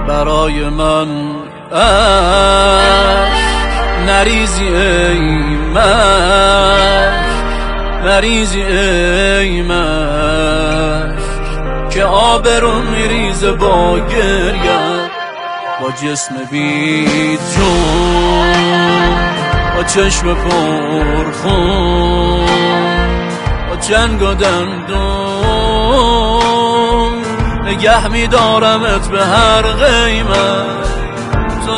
برای من عشق نریزی ای من، نریزی ای من که آبرون میریزه با گریه، با جسم بی جون، با چشم پرخون، با چنگ و دندون نگه میدارمت به هر قیمت. تو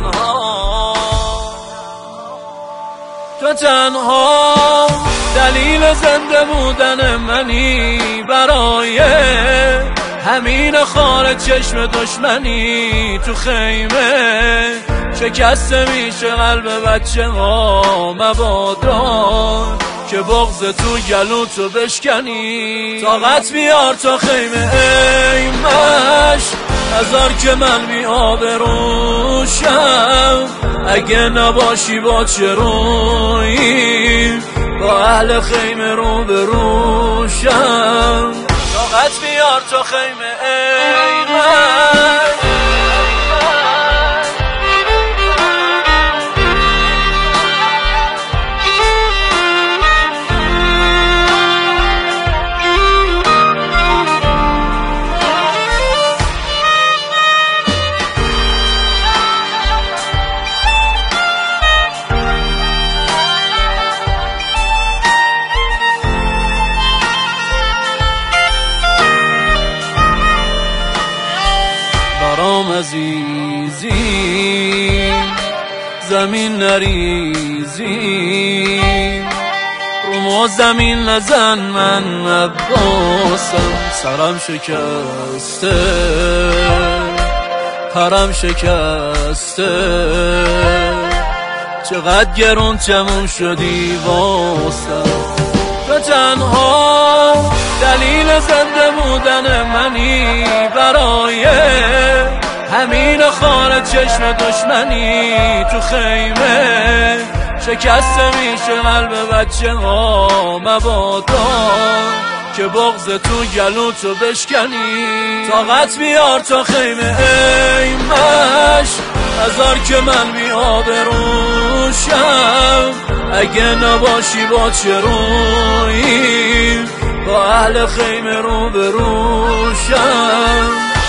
تنها دلیل زنده بودن منی، برای همین خار چشم دشمنی تو خیمه شکسته میشه قلب بچه ها، مبادا که بغض تو گلوتو بشکنی. طاقت بیار تا خیمه ای مش، نذار که من بی آبروشم، اگه نباشی با چه رویی با اهل خیمه رو بروشم. طاقت بیار تا خیمه ای من. عزیزی زمین نریزی، رو ما زمین نزن من عباسم، سرم شکسته پرم شکسته، چقدر گرون تموم شدی واسم. تو تنها دلیل زنده بودن منی، برای همین خانه چشم دشمنی تو خیمه شکسته میشه قلب بچه ها، مبادا که بغض تو گلوتو بشکنی. طاقت بیار تا خیمه ای مش، نذار که من بی آبروشم، اگه نباشی با چه رویی با اهل خیمه رو بروشم.